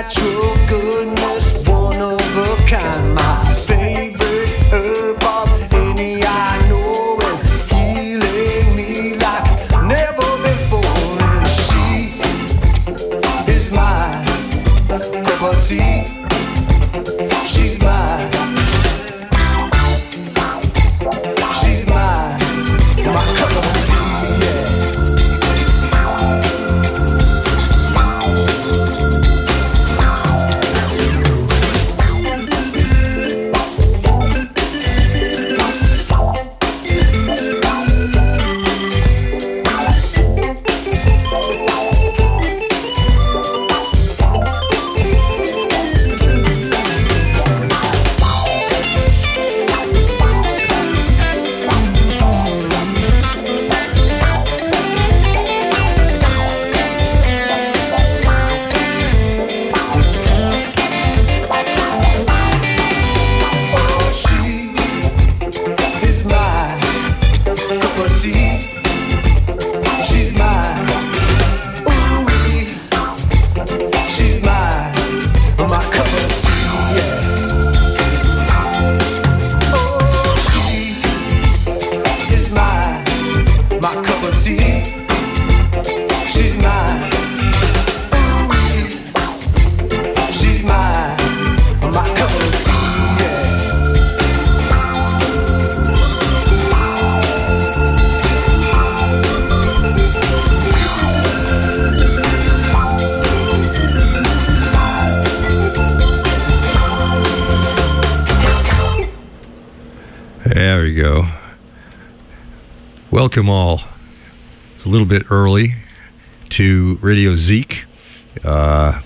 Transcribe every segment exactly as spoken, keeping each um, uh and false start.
natural goodness, one of a kind. My favorite herb of any I know, and healing me like never before. And she is my cup of tea. She's my, she's my, my cup of tea, yeah. There we go. Welcome all. It's a little bit early to Radio Zeke, uh,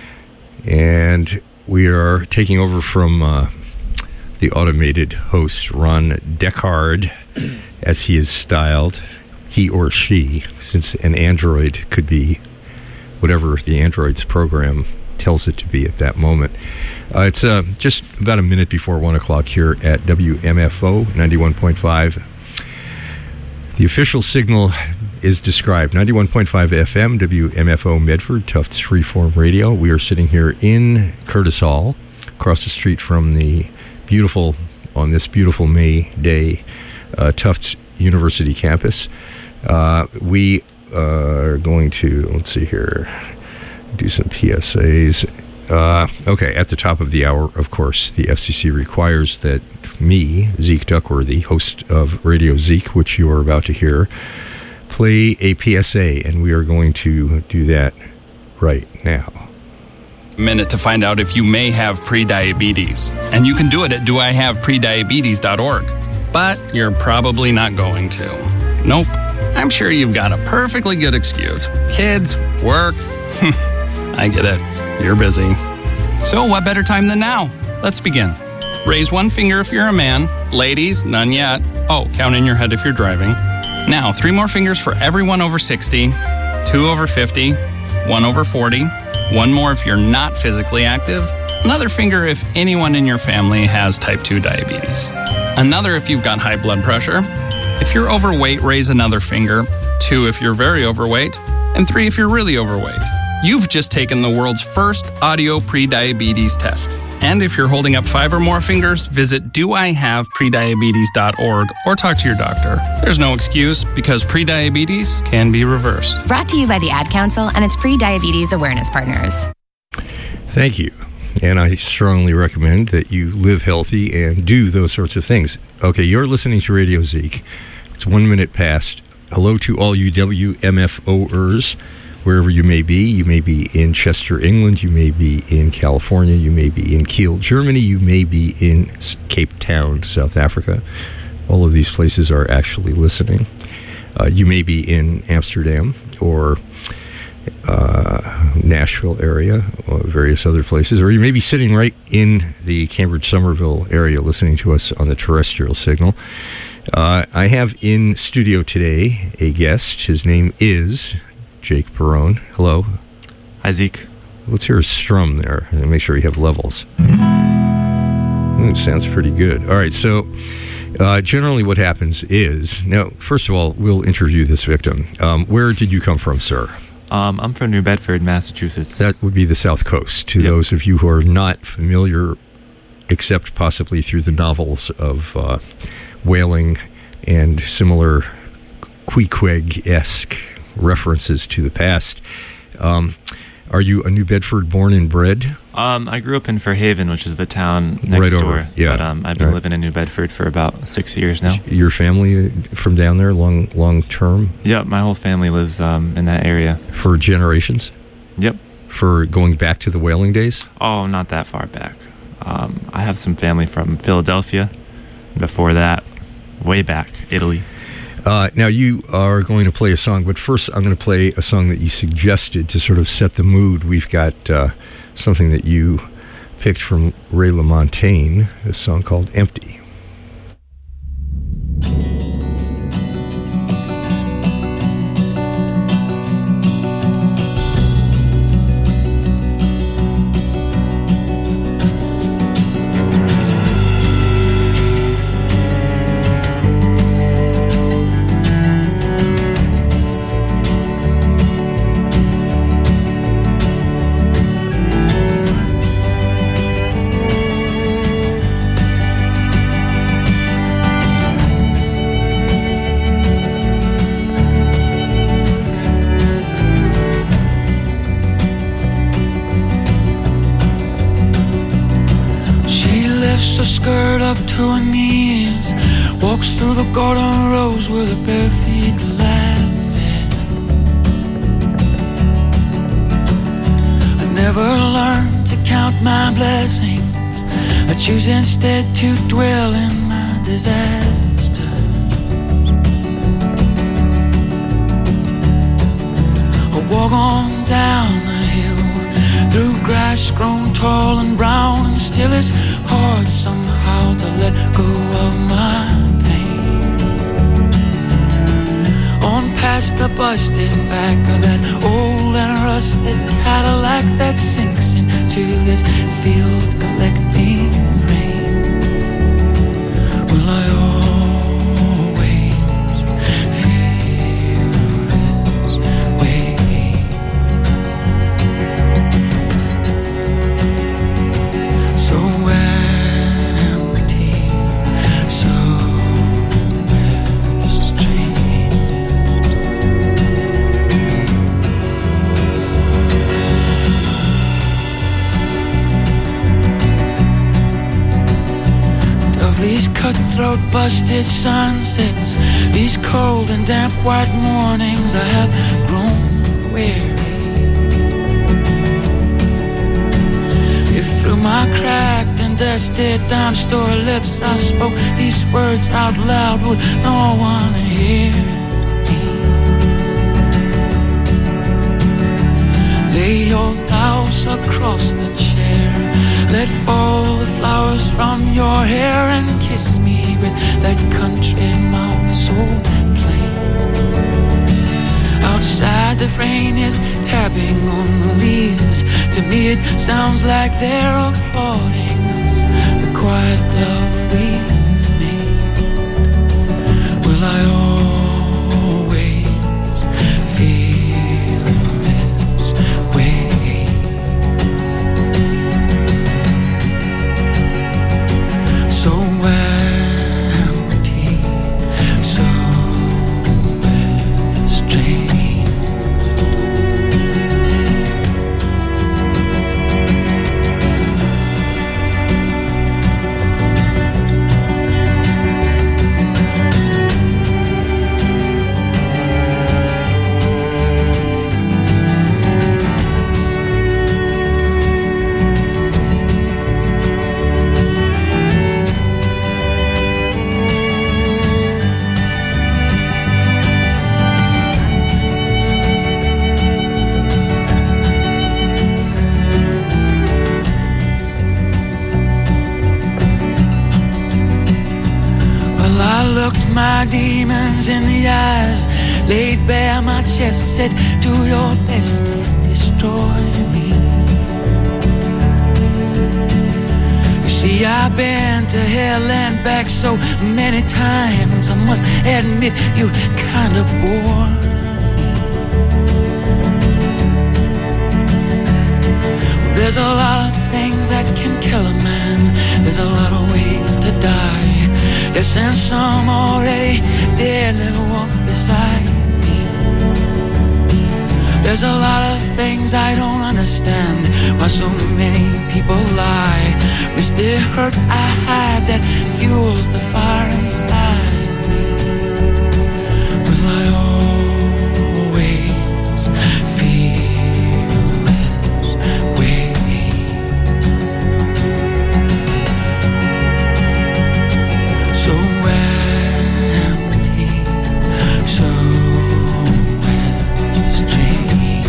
and we are taking over from uh, the automated host, Ron Deckard, as he is styled, he or she, since an android could be whatever the android's program tells it to be at that moment. Uh, it's uh, just about a minute before one o'clock here at W M F O ninety-one point five. The official signal is described, ninety-one point five F M, W M F O Medford, Tufts Freeform Radio. We are sitting here in Curtis Hall, across the street from the beautiful, on this beautiful May day, uh, Tufts University campus. Uh, we are going to, let's see here, do some P S As. Uh, okay, at the top of the hour, of course, the F C C requires that me, Zeke Duckworthy, host of Radio Zeke, which you are about to hear, play a P S A, and we are going to do that right now. Minute to find out if you may have prediabetes. And you can do it at do I have prediabetes dot org. But you're probably not going to. Nope. I'm sure you've got a perfectly good excuse. Kids, work. I get it. You're busy. So what better time than now? Let's begin. Raise one finger if you're a man. Ladies, none yet. Oh, count in your head if you're driving. Now, three more fingers for everyone over sixty, two over fifty, one over forty, one more if you're not physically active, another finger if anyone in your family has type two diabetes, another if you've got high blood pressure. If you're overweight, raise another finger, two if you're very overweight, and three if you're really overweight. You've just taken the world's first audio prediabetes test. And if you're holding up five or more fingers, visit do I have prediabetes dot org or talk to your doctor. There's no excuse because prediabetes can be reversed. Brought to you by the Ad Council and its pre-diabetes awareness partners. Thank you. And I strongly recommend that you live healthy and do those sorts of things. Okay, you're listening to Radio Zeke. It's one minute past. Hello to all you W M F O-ers. Wherever you may be. You may be in Chester, England. You may be in California. You may be in Kiel, Germany. You may be in Cape Town, South Africa. All of these places are actually listening. Uh, you may be in Amsterdam or uh, Nashville area or various other places. Or you may be sitting right in the Cambridge-Somerville area listening to us on the terrestrial signal. Uh, I have in studio today a guest. His name is Jake Perrone. Hello. Hi, Zeke. Let's hear a strum there and make sure you have levels. Ooh, sounds pretty good. All right, so uh, generally what happens is, now, first of all, we'll interview this victim. Um, where did you come from, sir? Um, I'm from New Bedford, Massachusetts. That would be the South Coast. To Yep. those of you who are not familiar, except possibly through the novels of uh, whaling and similar Queequeg-esque references to the past. Um, are you a New Bedford born and bred? Um, I grew up in Fairhaven, which is the town next Right door. over, yeah. But um, I've been Right. living in New Bedford for about six years now. Your family from down there, long long term, Yep, my whole family lives um, in that area. for generations? Yep. For going back to the whaling days? Oh, not that far back. Um, I have some family from Philadelphia. Before that, way back, Italy. Uh, now, you are going to play a song, but first I'm going to play a song that you suggested to sort of set the mood. We've got uh, something that you picked from Ray LaMontagne, a song called Empty. Her skirt up to her knees, walks through the garden rows with her bare feet laughing. I never learned to count my blessings. I choose instead to dwell in my disaster. I walk on down the hill through grass grown tall and brown, and still it's hard somehow to let go of my pain. On past the busted back of that old and rusted Cadillac that sinks into this field collecting rain. Will I always feel this way? So empty, so strange. Of these cutthroat busted sunsets, these cold and damp white mornings, I have grown weary. If through my cracked and dusted dime store lips I spoke these words out loud, would no one hear me? Lay your blouse across the chair, let fall the flowers from your hair, and kiss me with that country mouth so plain. Outside the rain is tapping on the leaves. To me it sounds like they're applauding us, the quiet love we've made. Will I always feel this way? So empty, so strange. My demons in the eyes, laid bare my chest, said, do your best and destroy me. You see, I've been to hell and back so many times, I must admit you kind of bore me. that can kill a man. There's a lot of ways to die. Yes, and some already did, little walk beside me. There's a lot of things I don't understand. Why so many people lie. It's the hurt I hide that fuels the fire inside me. Will I always feel this way? So empty, so strange.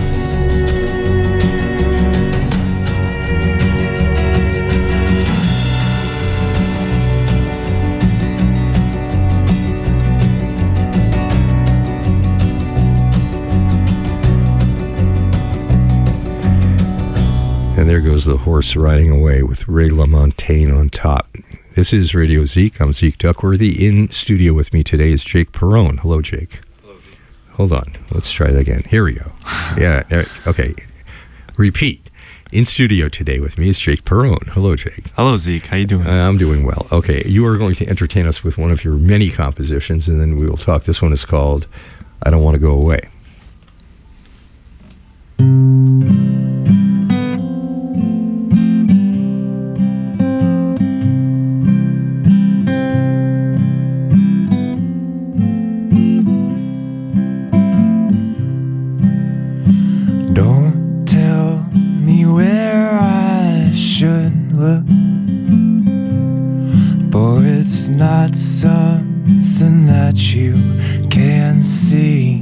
And there goes the horse riding away with Ray LaMontagne on top. This is Radio Zeke. I'm Zeke Duckworthy. In studio with me today is Jake Perrone. Hello, Jake. Hello, Zeke. Hold on. Let's try that again. Here we go. Yeah. uh, Okay. Repeat. In studio today with me is Jake Perrone. Hello, Jake. Hello, Zeke. How you doing? Uh, I'm doing well. Okay. You are going to entertain us with one of your many compositions, and then we will talk. This one is called I Don't Want to Go Away. Don't tell me where I should look, for it's not something that you can see.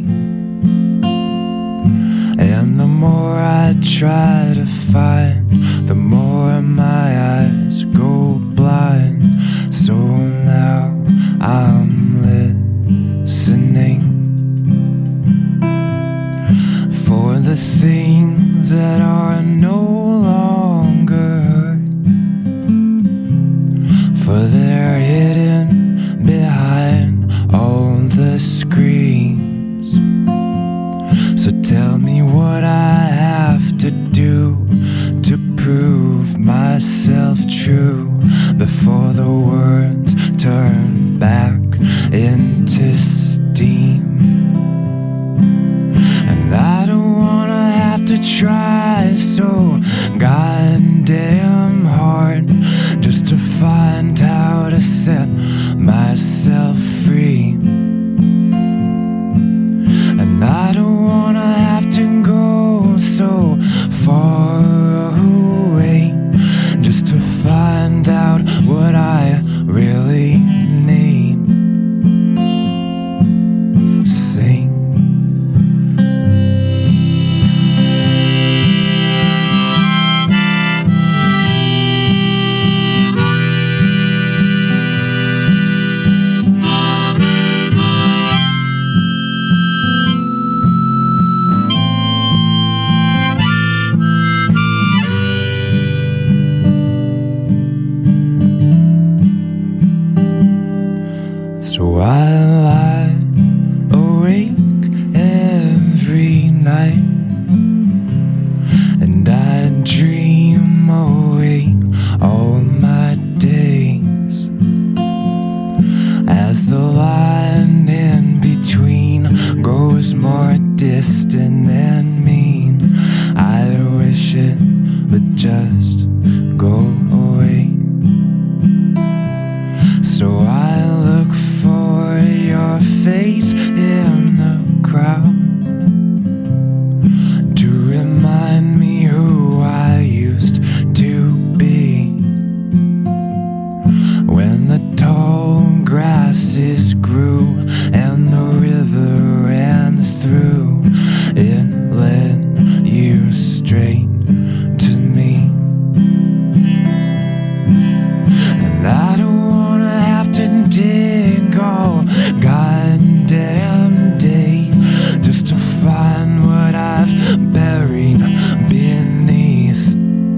And the more I try to find, the more my eyes go blind. So now I'm listening for the things that are no longer, for they're hidden behind all the screens. So tell me what I have to do to prove myself true before the words turn back into steam. And I don't wanna have to try so goddamn hard just to find how to set myself free. And I don't wanna have to go so far away just to find out what I really need. Sing. So I lie awake every night, and I dream away all my days, as the line in between grows more distant and mean. I wish it would just go away. So I look for your face in the crowd to remind me who I used to be, when the tall grasses grew and the river ran through. It led you straight to me. And I don't wanna have to dig all goddamn day just to find what I've buried beneath.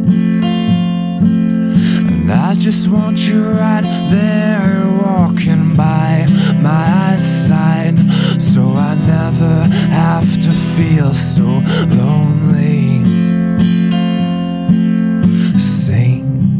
And I just want you right there walking by my side, so I never have to feel so lonely. Sing.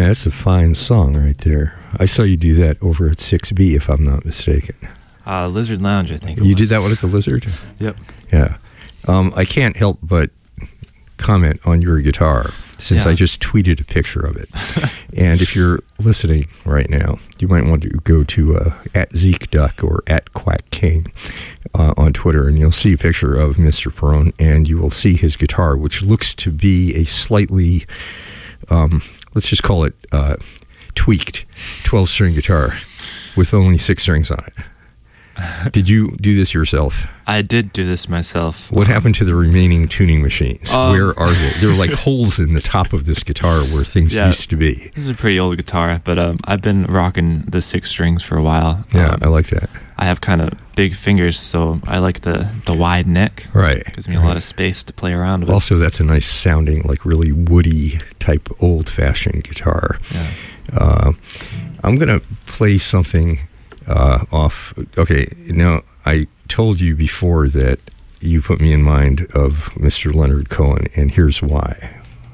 Yeah, that's a fine song right there. I saw you do that over at six B, if I'm not mistaken. Uh, Lizard Lounge, I think. It you was. did that one at the Lizard? Yep. Yeah. Um, I can't help but comment on your guitar, since Yeah. I just tweeted a picture of it. And if you're listening right now, you might want to go to uh, at Zeke Duck or at Quack King uh, on Twitter, and you'll see a picture of Mister Perone, and you will see his guitar, which looks to be a slightly, um, let's just call it uh, tweaked twelve-string guitar with only six strings on it. Did you do this yourself? I did do this myself. What happened to the remaining tuning machines? Um, Where are they? There are like holes in the top of this guitar where things Yeah. used to be. This is a pretty old guitar, but um, I've been rocking the six strings for a while. Yeah, Um, I like that. I have kind of big fingers, so I like the, the wide neck. Right. Gives me a lot of space to play around with. Also, that's a nice sounding, like really woody type old-fashioned guitar. Yeah. Uh, I'm going to play something uh, off. Okay, now I told you before that you put me in mind of Mister Leonard Cohen, and here's why.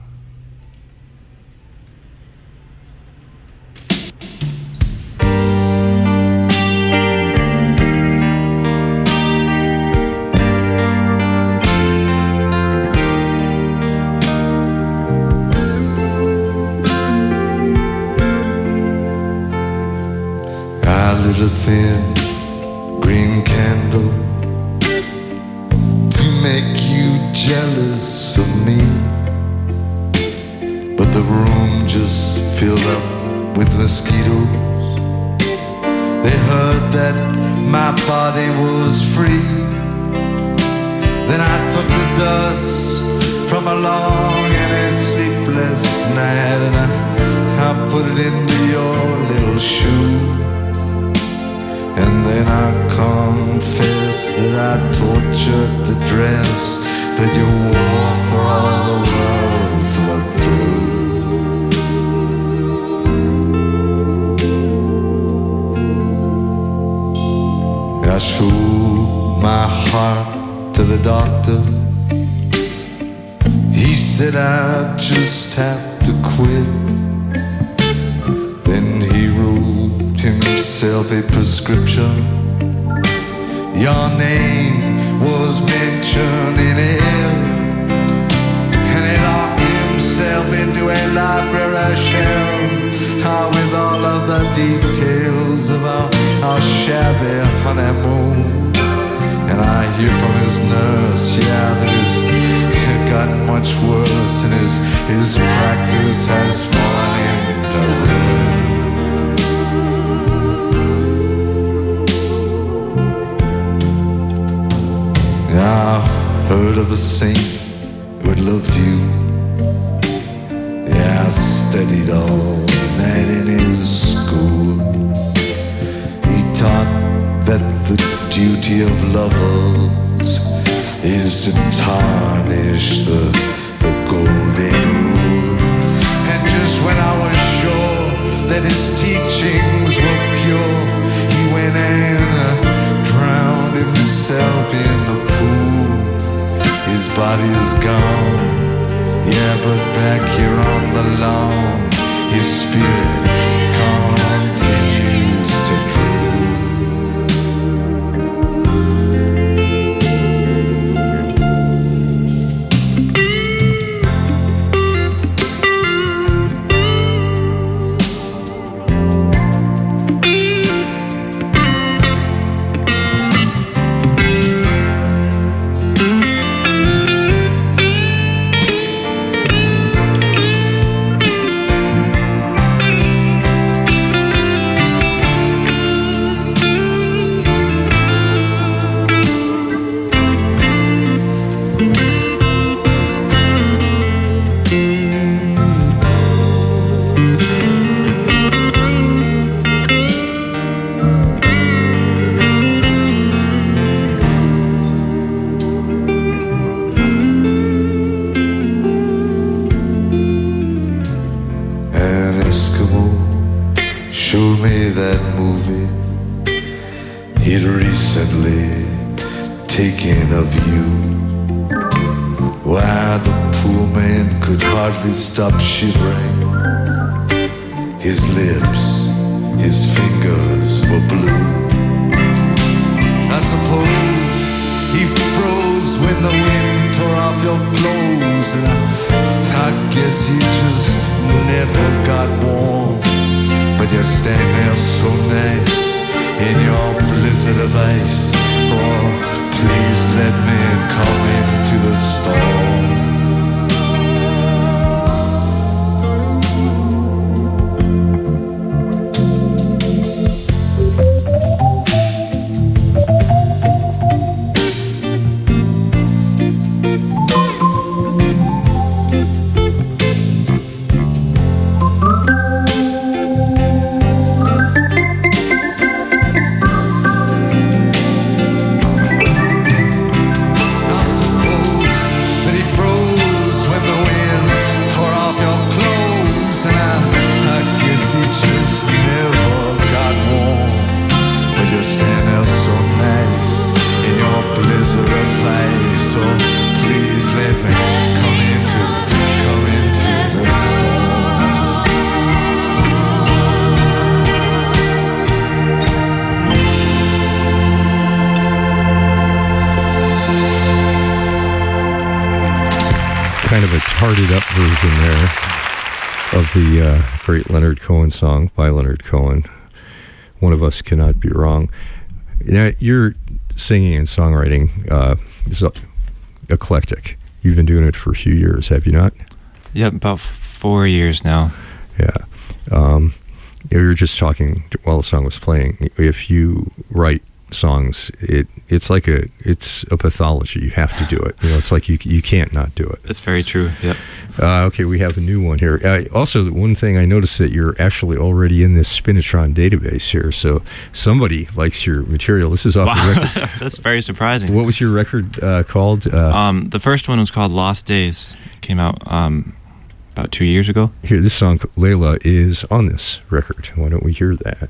I lit a thin green candle to make you jealous of me, but the room just filled up with mosquitoes. They heard that my body was free. Then I took the dust from a long and a sleepless night, and I, I put it into your little shoe. And then I confess that I tortured the dress that you wore for all the world to look through. I showed my heart to the doctor. He said I just have to quit. Then he wrote himself a prescription. Your name was mentioned in it, and he locked himself into a library shelf uh, with all of the details of our, our shabby honeymoon. And I hear from his nurse, yeah, that it's gotten much worse, and his, his practice has fallen into ruin. I heard of a saint who had loved you. Yeah, I studied all night in his school. He taught that the duty of lovers is to tarnish the, the golden rule. And just when I was sure that his teachings were pure, he went and drowned himself in the pool. His body is gone, yeah, but back here on the lawn, his spirit continues to drool. Stop shivering his lips, his fingers were blue. I suppose he froze when the wind tore off your clothes, and I, I guess he just never got warm. But you stand there so nice in your blizzard of ice. Oh, please let me come into the storm. Kind of a tarted up version there of the uh, great Leonard Cohen song by Leonard Cohen. One of Us Cannot Be Wrong. Now, your singing and songwriting uh, is eclectic. You've been doing it for a few years, have you not? Yep, about four years now. Yeah. Um, you were just talking while the song was playing. If you write songs, it it's like a it's a pathology. You have to do it. You know, it's like you you can't not do it. That's very true. Yep. Uh, okay, we have a new one here. Uh, also, one thing I noticed that you're actually already in this Spinitron database here. So somebody likes your material. This is off wow. the record. That's very surprising. What was your record uh, called? Uh, um, the first one was called Lost Days. It came out um, about two years ago. Here, this song Layla is on this record. Why don't we hear that?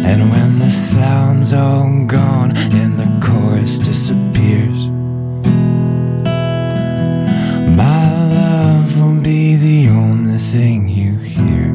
And when the sound's all gone and the chorus disappears, my love will be the only thing you hear.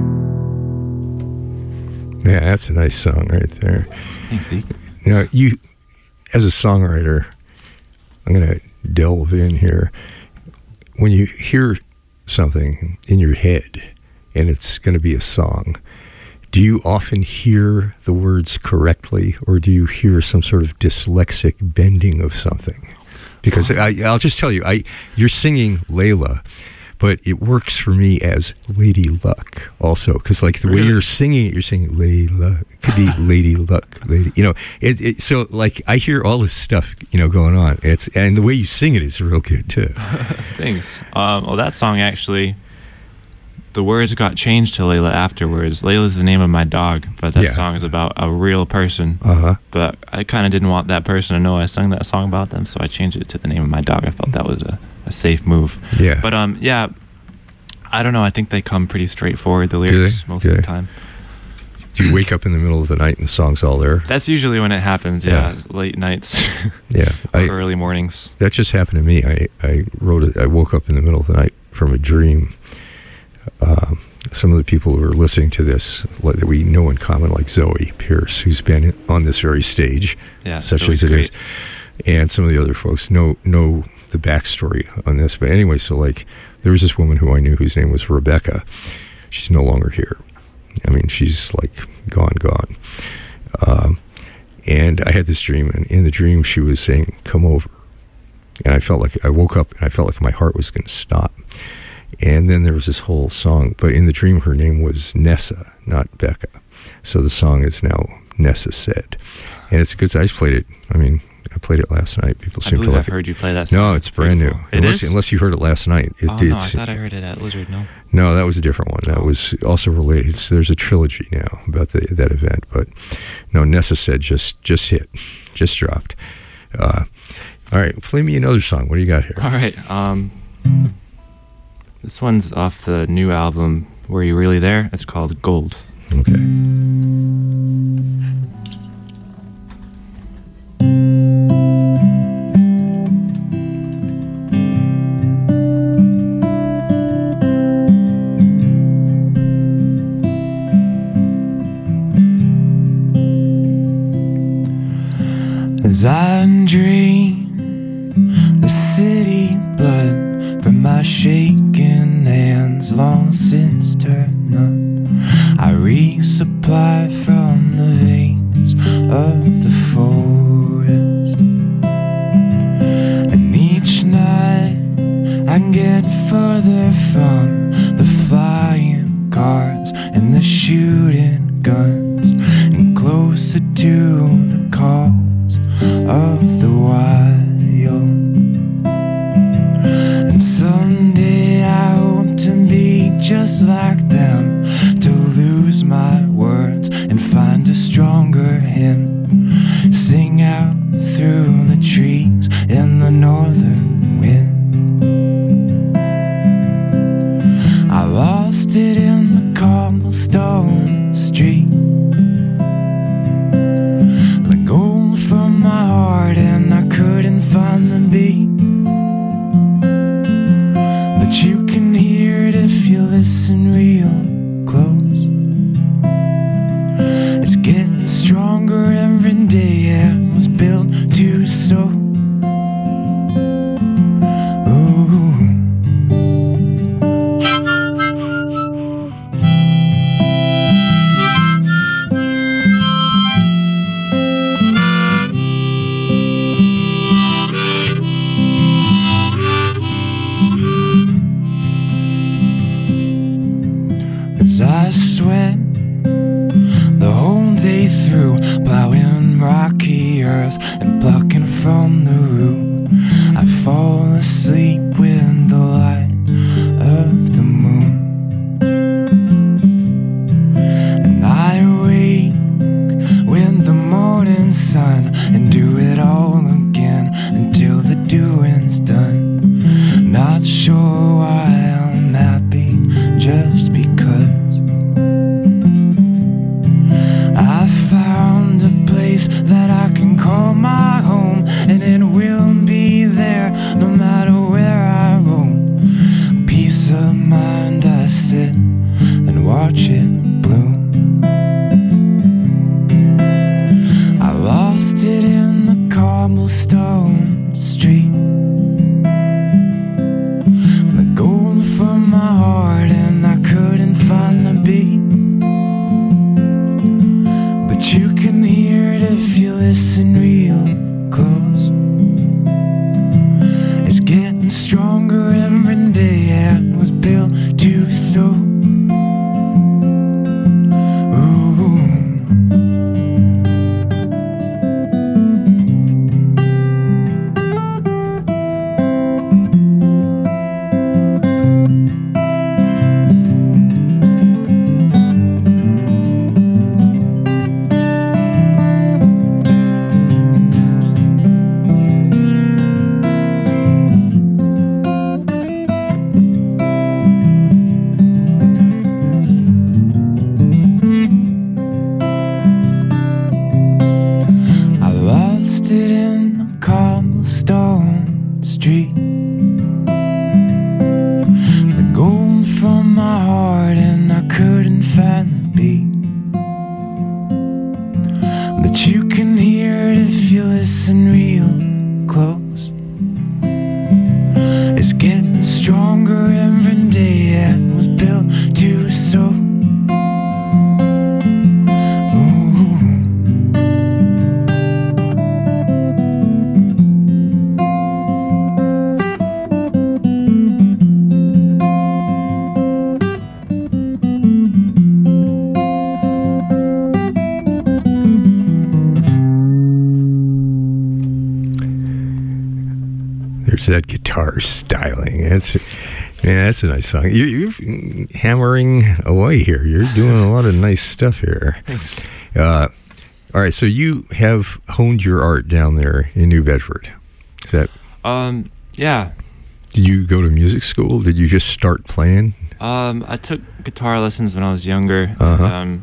Yeah, that's a nice song right there. Thanks, Zeke. You know, you, as a songwriter, I'm going to delve in here. When you hear something in your head and it's going to be a song, do you often hear the words correctly, or do you hear some sort of dyslexic bending of something? Because I, I'll just tell you, I you're singing Layla, but it works for me as Lady Luck also, because like the Really? way you're singing it, you're singing Layla. It could be Lady Luck, Lady. You know, it, it, so like I hear all this stuff, you know, going on. It's and the way you sing it is real good too. Thanks. Um, well, that song actually, the words got changed to Layla afterwards. Layla's the name of my dog, but that Yeah. song is about a real person. Uh huh. But I kind of didn't want that person to know I sung that song about them, so I changed it to the name of my dog. I felt that was a, a safe move. Yeah. But um, yeah, I don't know. I think they come pretty straightforward, the they? lyrics, most Do of the they? time. Do you wake up in the middle of the night and the song's all there? That's usually when it happens, yeah. Late nights Yeah. or I, early mornings. that just happened to me. I, I wrote it. I woke up in the middle of the night from a dream. Um, some of the people who are listening to this like, that we know in common, like Zoe Pierce, who's been on this very stage, Yeah, such Zoe's as it is, great. and some of the other folks know know the backstory on this. But anyway, so like there was this woman who I knew whose name was Rebecca. She's no longer here. I mean, she's like gone, gone. Um, and I had this dream, and in the dream, she was saying, "Come over." And I felt like I woke up, and I felt like my heart was going to stop. And then there was this whole song, but in the dream, her name was Nessa, not Becca. So the song is now Nessa Said, and it's good. I just played it. I mean, I played it last night. People I seem to believe like I've it. heard you play that song. No, it's brand beautiful. new. It unless, is? unless you heard it last night. It, Oh, no, I it's, thought I heard it at Lizard, no? no, that was a different one. That was also related. So there's a trilogy now about the, that event. But no, Nessa Said just just hit, just dropped. Uh, all right, play me another song. What do you got here? All right. Um, this one's off the new album, Were You Really There? It's called Gold. Okay. As I dream the city blood from my shaking hands long since turned up, I resupply from the veins of the forest. And each night I get further from the flying cars and the shooting guns, and closer to the calls of the wild. And someday I hope to be just like them, to lose my words and find a stronger hymn, sing out through the trees in the northern wind. I lost it in the cobblestone street, the gold from my heart, and I couldn't find the beat. But you can hear it if you listen real close. It's getting stronger every day, it was built to sow. Ooh. As I sweat the whole day through, plowing rocky earth and plucking from the root, I fall asleep with the light of the moon. And I wake with the morning sun and do it all again until the doing's done. Not sure why I'm happy, just because I found place that I can call my home, and it will be there no matter where I roam. Peace of mind, I sit and watch it bloom. I lost it in the cobblestone street, the gold from my heart, and I couldn't find the beat. But you can hear it if you listen real close. It's getting stronger every day, and was built to sow. That guitar styling, that's yeah, that's a nice song. You, you're hammering away here. You're doing a lot of nice stuff here. Thanks. Uh, all right, so you have honed your art down there in New Bedford. Is that? Um, yeah. Did you go to music school? Did you just start playing? Um, I took guitar lessons when I was younger. Uh-huh. Um,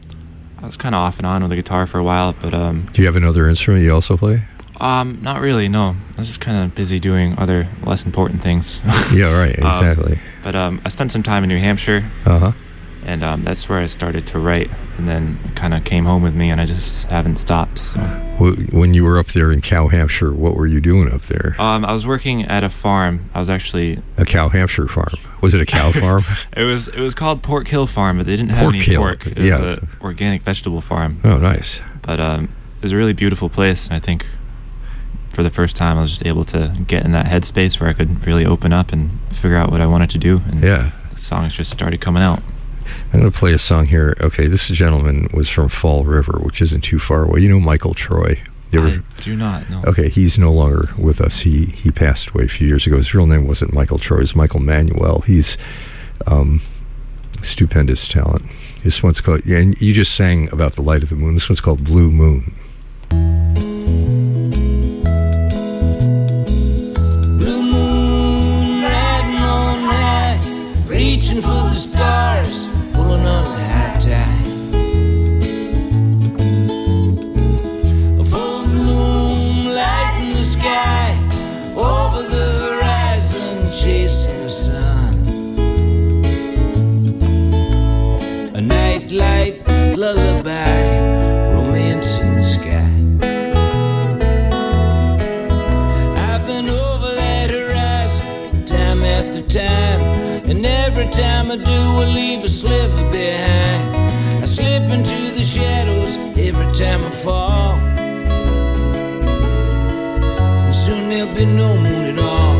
I was kind of off and on with the guitar for a while, but um. Do you have another instrument you also play? Um, not really, no. I was just kind of busy doing other less important things. Yeah, right, exactly. Um, but um, I spent some time in New Hampshire, uh-huh. and um, that's where I started to write, and then it kind of came home with me, and I just haven't stopped. So. When you were up there in Cow Hampshire, what were you doing up there? Um, I was working at a farm. I was actually... A Cow Hampshire farm. Was it a cow farm? It was It was called Pork Hill Farm, but they didn't have Pork any Hill. pork. It Yeah. was an organic vegetable farm. Oh, nice. But um, it was a really beautiful place, and I think... for the first time, I was just able to get in that headspace where I could really open up and figure out what I wanted to do. And yeah. the songs just started coming out. I'm going to play a song here. Okay, this gentleman was from Fall River, which isn't too far away. You know Michael Troy? You ever... I do not, no. Okay, he's no longer with us. He he passed away a few years ago. His real name wasn't Michael Troy. It was Michael Manuel. He's um, stupendous talent. This one's called... Yeah, and you just sang about the light of the moon. This one's called Blue Moon. Reaching for the stars, pulling on the high tide. A full moon lighting the sky, over the horizon, chasing the sun. A night light lullaby, romance in the sky. I've been over that horizon, time after time. And every time I do, I leave a sliver behind. I slip into the shadows every time I fall. And soon there'll be no moon at all.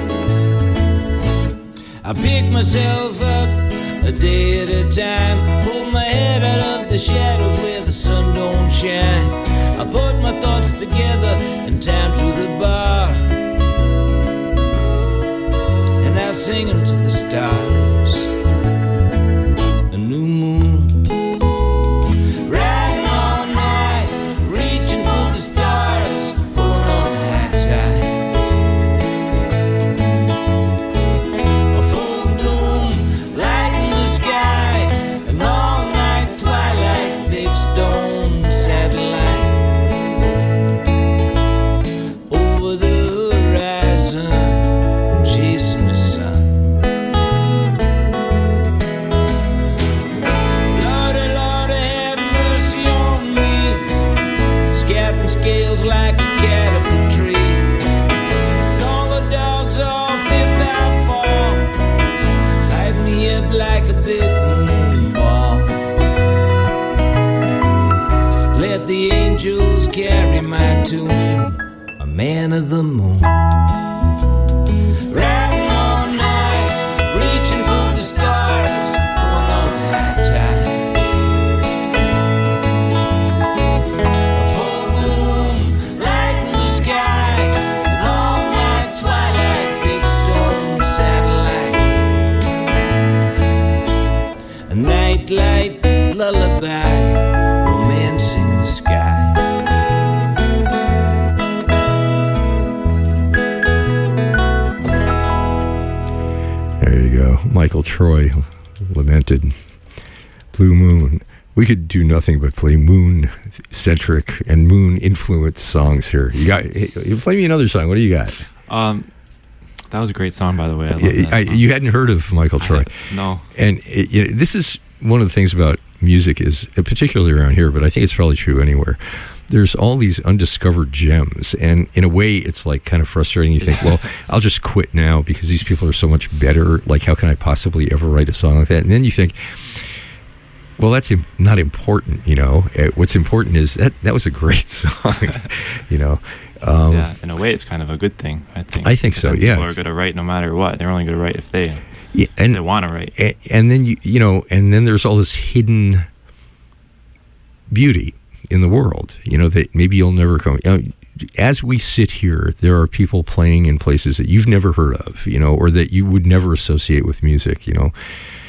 I pick myself up a day at a time, hold my head out of the shadows where the sun don't shine. I put my thoughts together in time to the bar, I'll sing them to the stars. A new moon, riding all night, reaching for the stars, pulling on the high tide. A full bloom, lighting the sky, an all-night twilight, big stone satellite. scales like a cat up a tree. Call the dogs off if I fall. Light me up like a big moon ball. Let the angels carry my tune, a man of the moon. Riding all night, reaching for the stars, going on high tide. A full moon lighting the sky, an all-night twilight, big storm satellite. A nightlight lullaby, romance in the sky. There you go. Michael Troy lamented Blue Moon. We could do nothing but play moon-centric and moon-influenced songs here. You got? You play me another song. What do you got? Um, that was a great song, by the way. I love Yeah, that I, song. you hadn't heard of Michael Troy, I- no. and it, you know, this is one of the things about music is, particularly around here, but I think it's probably true anywhere. There's all these undiscovered gems, and in a way, it's like kind of frustrating. You think, well, I'll just quit now because these people are so much better. Like, how can I possibly ever write a song like that? And then you think, well, that's im- not important. You know, Uh, what's important is that that was a great song. You know, um, Yeah, in a way, it's kind of a good thing, I think. I think so, Because yeah. People are going to write no matter what. They're only going to write if they, yeah, and they want to write. and, and then you you know, and then there's all this hidden beauty in the world, you know, that maybe you'll never come. You know, as we sit here, there are people playing in places that you've never heard of, you know, or that you would never associate with music, you know,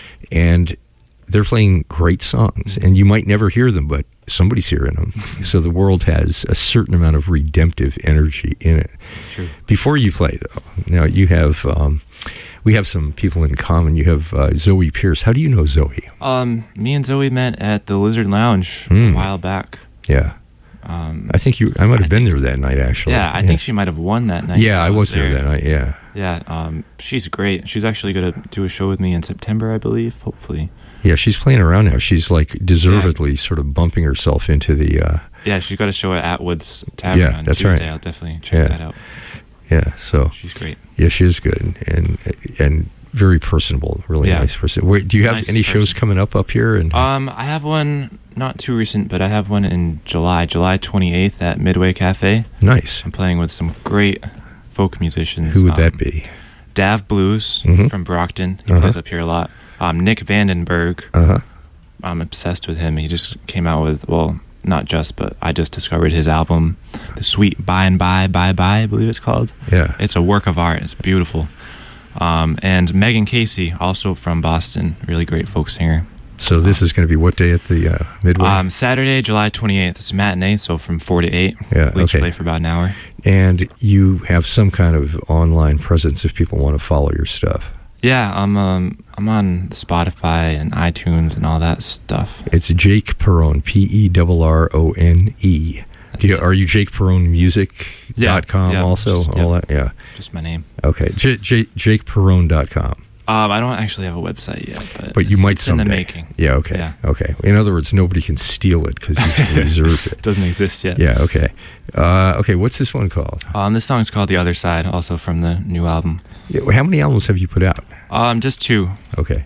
and they're playing great songs, and you might never hear them, but somebody's hearing them. So the world has a certain amount of redemptive energy in it. It's true. Before you play, though, now you have, um, we have some people in common. You have uh, Zoe Pierce. How do you know Zoe? Um, me and Zoe met at the Lizard Lounge Mm. a while back. Yeah. Um, I think you. I might have I been there that night, actually. yeah, I think she might have won that night. Yeah, when I was there that night. Yeah. Yeah, um, she's great. She's actually going to do a show with me in September, I believe, hopefully. Yeah, she's playing around now. She's like deservedly sort of bumping herself into the. Uh, Yeah, she's got a show at Atwood's Tavern Yeah, on that's Tuesday. right. I'll definitely check Yeah. that out. yeah. So She's great. yeah, she is good and and very personable. Really Yeah. nice person. Wait, do you have Nice any shows person. coming up up here? And Um, I have one not too recent, but I have one in July, July twenty-eighth at Midway Cafe. nice. I'm playing with some great folk musicians. Who would um, that be? Dav Blues Mhm. from Brockton. He Uh-huh. plays up here a lot. Um, Nick Vandenberg. Uh huh. I'm obsessed with him. He just came out with, well, not just, but I just discovered his album, The Sweet By and By, Bye Bye, I believe it's called. Yeah. It's a work of art. It's beautiful. Um, and Megan Casey, also from Boston, really great folk singer. So this is going to be what day at the uh, Midway? Um, Saturday, July twenty-eighth. It's a matinee, so from four to eight. Yeah, We each okay. play for about an hour. and you have some kind of online presence if people want to follow your stuff. Yeah, I'm um, I'm on Spotify and iTunes and all that stuff. It's Jake Perrone, P E R R O N E. Do you, it. are you Jake Perrone Music dot com Yeah, yeah, also? just- all yeah. that? Yeah. Just my name. Okay. J- J- Jake Perrone dot com. Um, I don't actually have a website yet, but But you it's, might it's in the someday. making. Yeah, okay. Yeah. Okay. In other words, nobody can steal it because you've reserved it. It doesn't exist yet. Yeah, okay. Uh, okay, what's this one called? Um, this song's called The Other Side, also from the new album. Yeah, how many albums have you put out? Um, just two. Okay.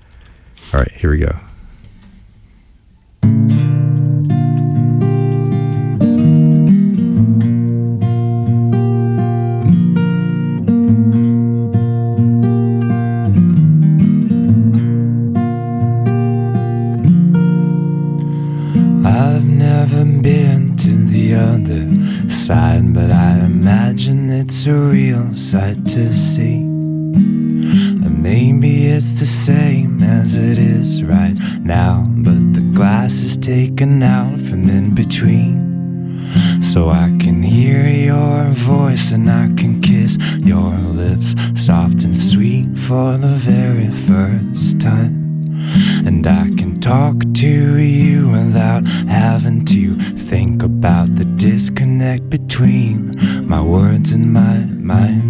All right, here we go. I've never been to the other side, but I imagine it's a real sight to see. And maybe it's the same as it is right now, but the glass is taken out from in between. So I can hear your voice and I can kiss your lips, soft and sweet for the very first time. And I can talk to you without having to think about the disconnect between my words and my mind.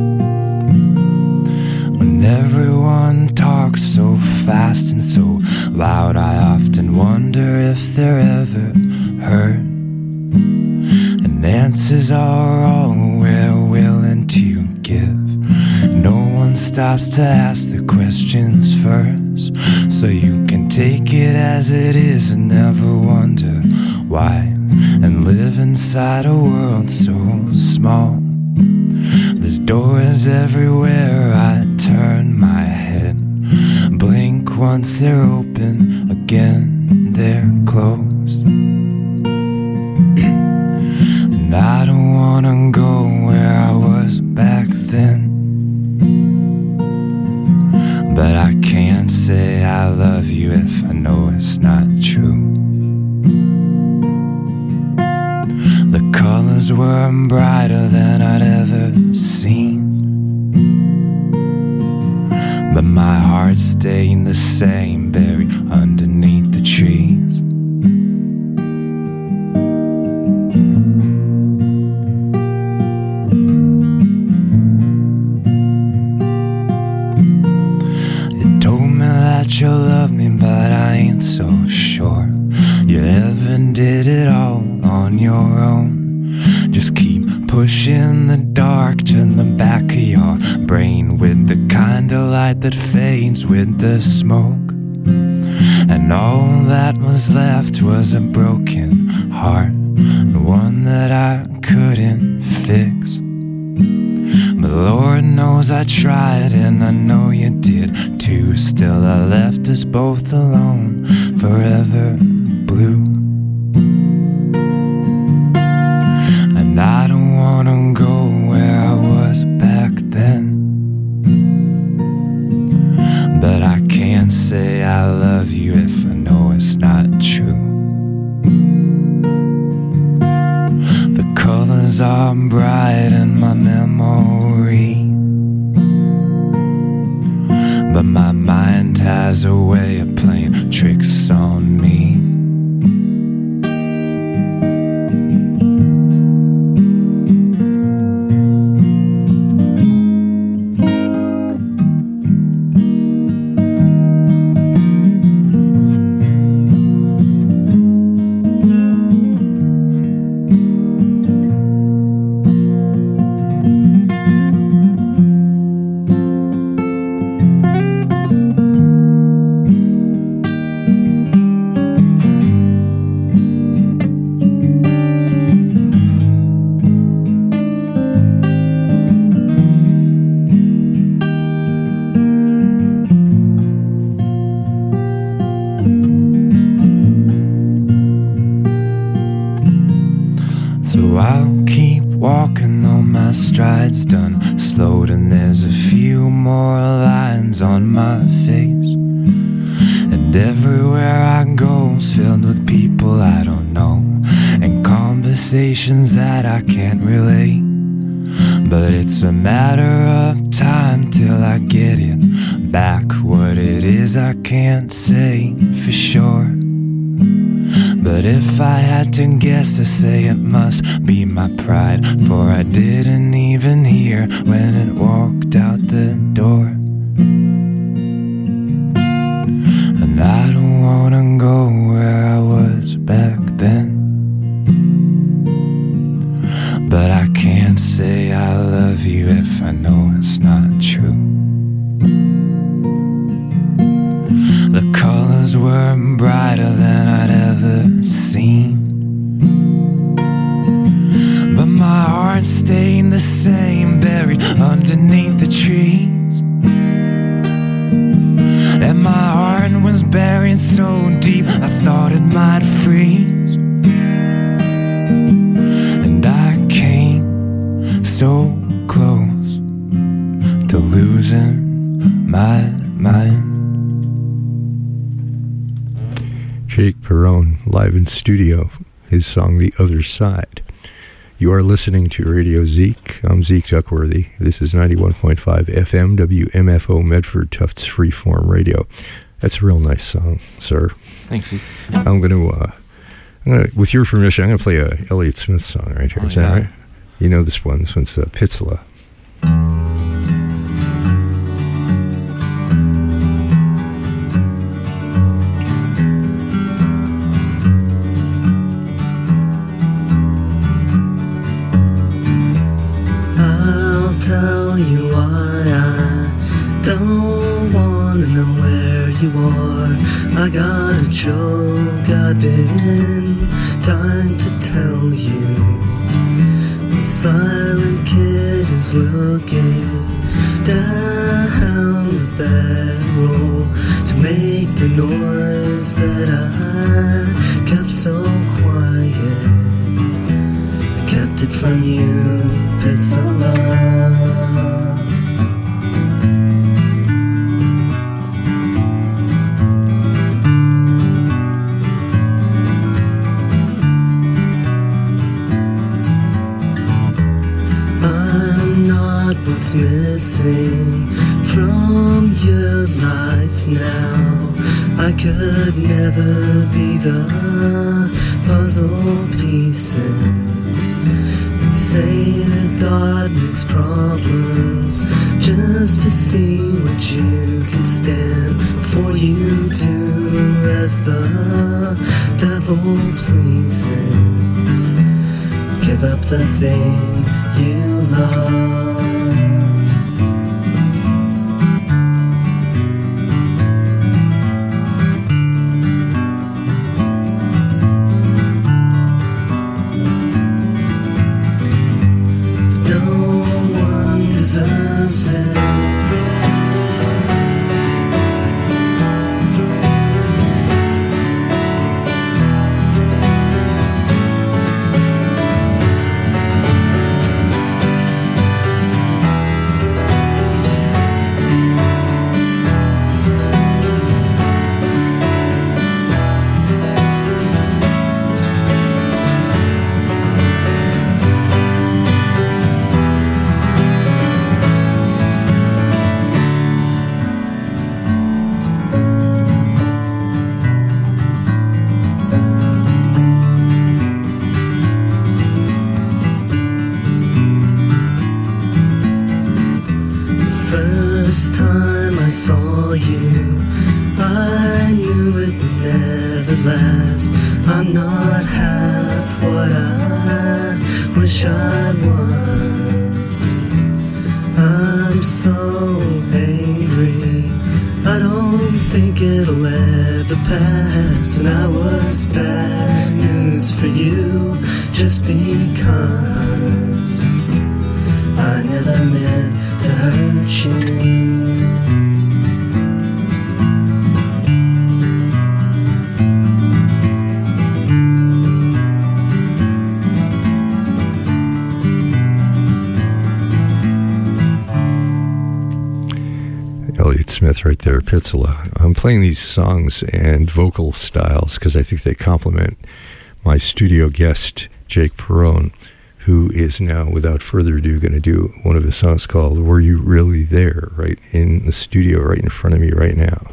When everyone talks so fast and so loud. I often wonder if they're ever heard, and answers are all we're willing to give. No one stops to ask the questions first, so you can take it as it is and never wonder why, and live inside a world so small. There's doors everywhere. I turn my head, blink once they're open, again they're closed. And I don't wanna go where I was back then, but I can't say I love you if I know it's not true. The colors were brighter than I'd ever seen, but my heart stayed the same, buried underneath the trees. You told me that you love me, but I ain't so sure you ever did it all on your own. Just keep pushing the dark to the back of your brain, with the kind of light that fades with the smoke. And all that was left was a broken heart, one that I couldn't fix. But Lord knows I tried, and I know you did too. Still I left us both alone, forever blue. And I don't wanna go where I was back then, but I can't say I love you if I know it's not true. The colors are bright in my memory, but my mind has a way of playing tricks on me. So I'll keep walking though my stride's done slowed, and there's a few more lines on my face. And everywhere I go is filled with people I don't know, and conversations that I can't relate. But it's a matter of time till I get it back. What it is I can't say for sure, but if I had to guess, I say it must be my pride, for I didn't even hear when it walked out the door. And I don't wanna go where I was back then, but I can't say I love you if I know it's not true. The colors were brighter than I'd ever seen, but my heart stayed the same, buried underneath the trees. And my heart was buried so deep I thought it might freeze. And I came so close to losing my mind. Jake Perrone, live in studio, his song The Other Side. You are listening to Radio Zeke. I'm Zeke Duckworthy. This is ninety-one point five F M W M F O Medford Tufts Freeform Radio. That's a real nice song, sir. Thanks, Zeke. I'm going to, uh, I'm gonna, with your permission, I'm going to play a Elliott Smith song right here. Oh, is yeah. that right? You know this one. This one's uh, Pitzla. I got a joke I've been dying to tell you. The silent kid is looking down the barrel to make the noise that I kept so quiet. I kept it from you, it's a lie. What's missing from your life now? I could never be the puzzle pieces. They say that God makes problems just to see what you can stand before you do as the devil pleases. Give up the thing you love. Right there, Pizzala. I'm playing these songs and vocal styles because I think they complement my studio guest, Jake Perrone, who is now, without further ado, going to do one of his songs called Were You Really There, right in the studio, right in front of me right now.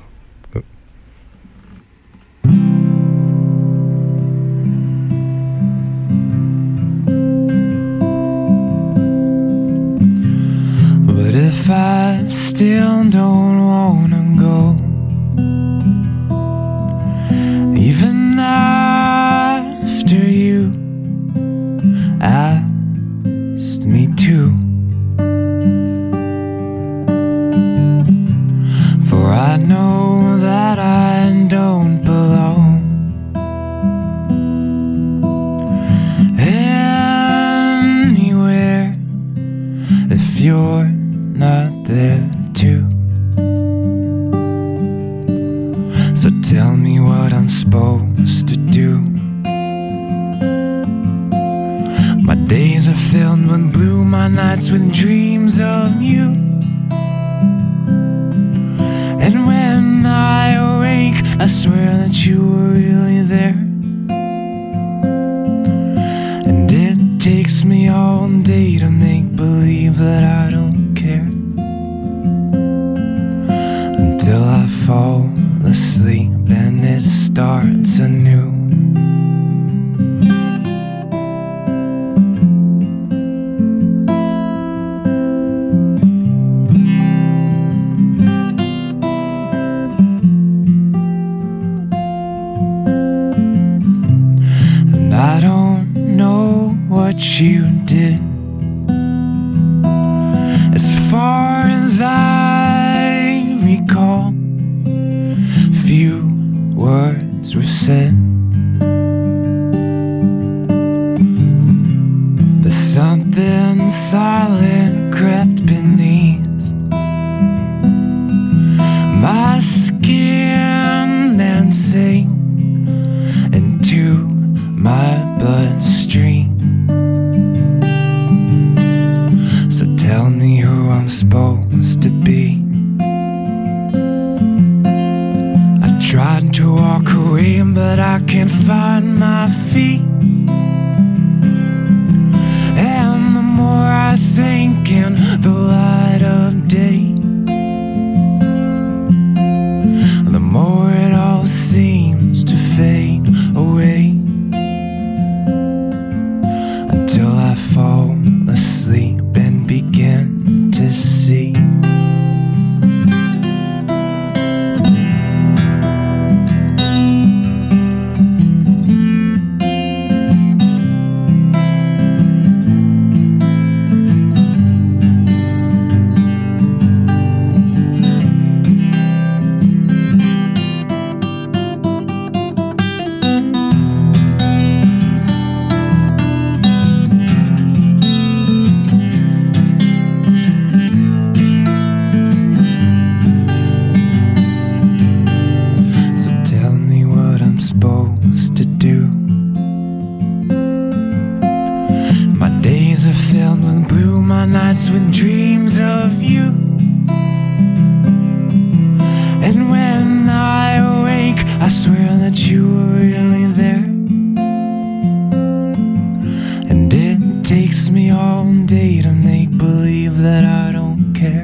But if I still don't wanna go, even after you asked me to, for I know that I don't belong anywhere if you're not there too. So tell me what I'm supposed to do. My days are filled with blue, my nights with dreams of you. And when I awake, I swear that you were really there. And it takes me all day to make believe that I don't care, until I fall asleep and it starts anew. And I don't know what you did, as far as I recall. Few words were said. But something silent crept beneath my skin and sank into my bloodstream. So tell me who I'm supposed to be. I've tried to walk away, but I can't find my feet. And the more I think in the light of day, the more it all seems to fade away, until I fall asleep and begin to see. Supposed to do. My days are filled with blue, my nights with dreams of you. And when I awake, I swear that you were really there. And it takes me all day to make believe that I don't care,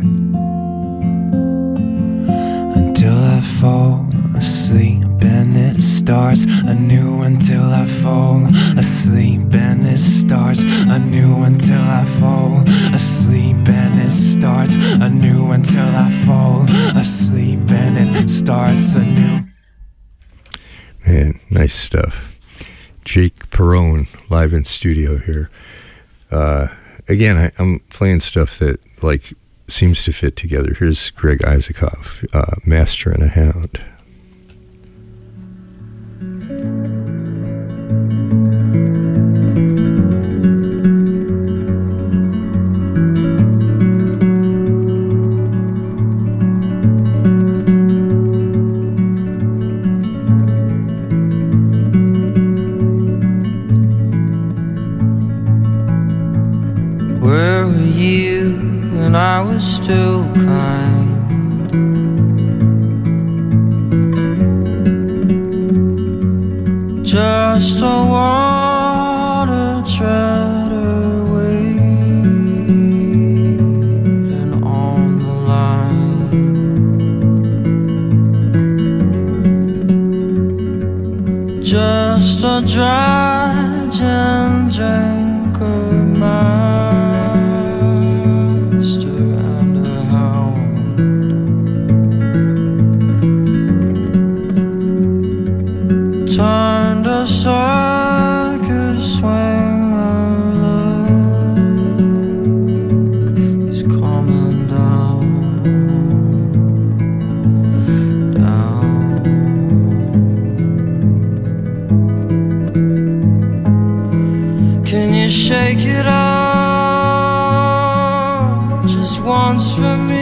until I fall asleep and it starts anew, until I fall asleep and it starts anew, until I fall asleep and it starts anew, until I fall asleep and it starts anew. Man, nice stuff. Jake Perrone live in studio here. Uh, again, I, I'm playing stuff that like seems to fit together. Here's Greg Isaacoff, uh, Master and a Hound. Where were you when I was still kind? Just a water treader waiting on the line. Just a dry drinker, master and a hound. Turned a circus swinger look. He's coming down, down. Can you shake it up just once for me?